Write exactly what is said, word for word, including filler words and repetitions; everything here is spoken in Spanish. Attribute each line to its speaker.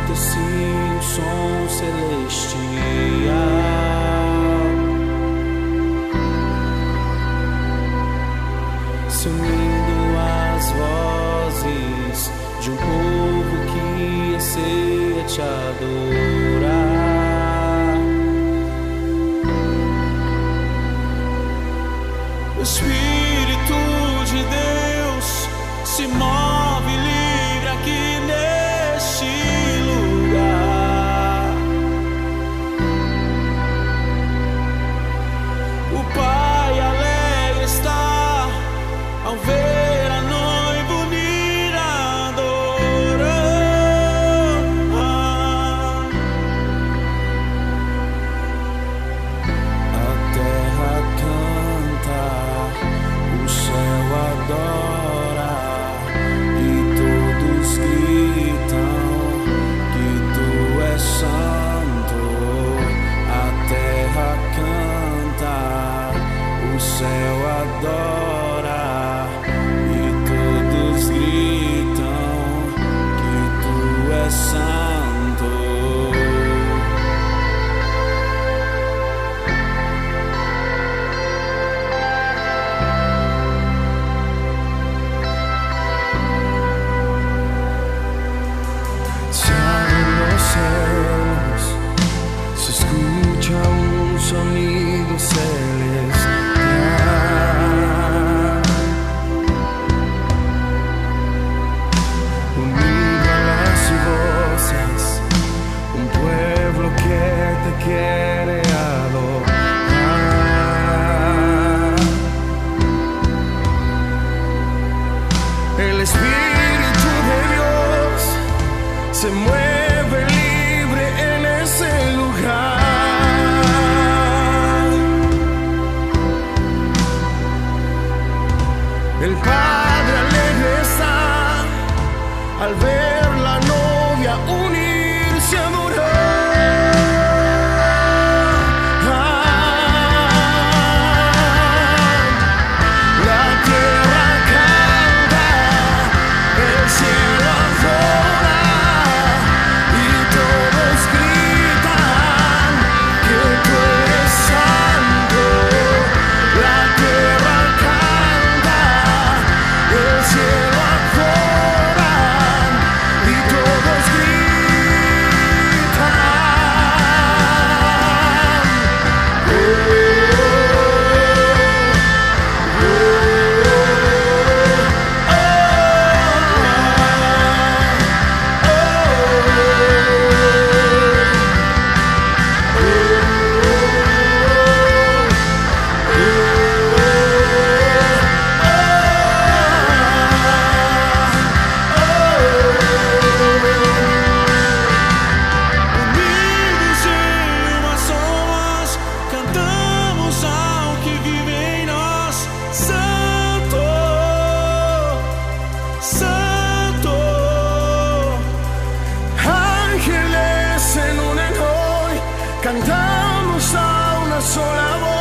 Speaker 1: escuta assim um som celestial, se unindo às vozes de um povo que anseia te adorar. O Espírito de Deus se move livre aqui neste lugar. O Pai alegre está ao ver a noiva unida adorar. A terra canta, o céu adora, e todos gritam que tu és santo. A terra canta, o céu adora, e todos gritam que tu és santo. Se abren los cielos, se escucha un sonido celestial, unido a las voces, un pueblo que te quiere adorar. El Espíritu de Dios se mueve libre en ese lugar. El Padre alegre está al ver la novia unirse a adorar. La tierra canta, el cielo adora, y todos gritan que tú eres santo. La tierra canta, el cielo adora, y todos gritan. Oh, unidos em uma só voz, cantamos ao que vive em nós. Santo, Santo. Ángeles en un enorme, cantamos a una sola voz.